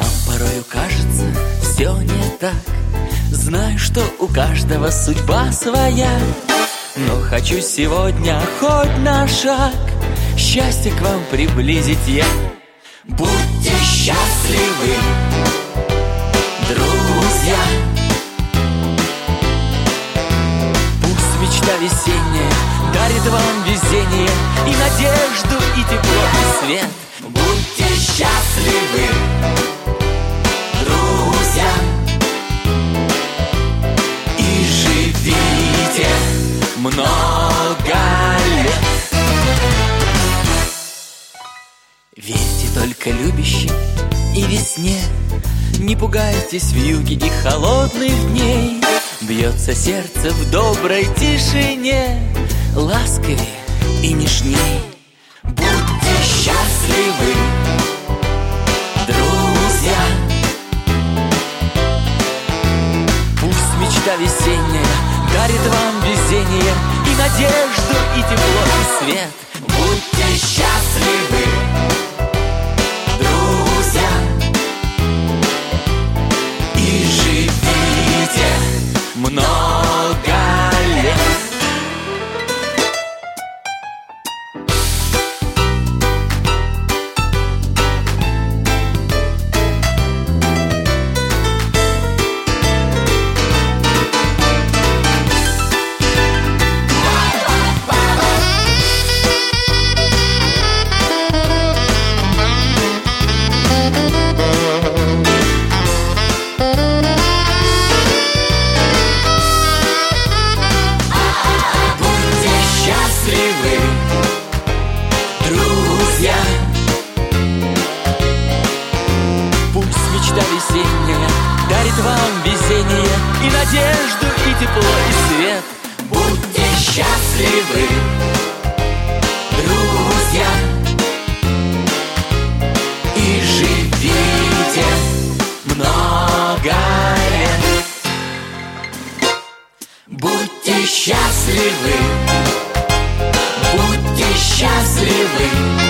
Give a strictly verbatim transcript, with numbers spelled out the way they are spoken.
порою кажется, все не так. Знаю, что у каждого судьба своя, но хочу сегодня хоть на шаг счастье к вам приблизить я. Будьте счастливы, друзья. Пусть мечта весенняя дарит вам везение и надежду, и тепло, и свет. Будьте счастливы, друзья, и живите много лет. Верьте только любящим и весне, не пугайтесь вьюги и холодных дней. Бьется сердце в доброй тишине, ласковее и нежней. Будьте счастливы, друзья. Пусть мечта весенняя дарит вам везение и надежду, и тепло, и свет. Будьте счастливы, друзья, и живите много лет. Весенняя дарит вам везение и надежду, и тепло, и свет. Будьте счастливы, друзья, и живите много лет. Будьте счастливы, будьте счастливы.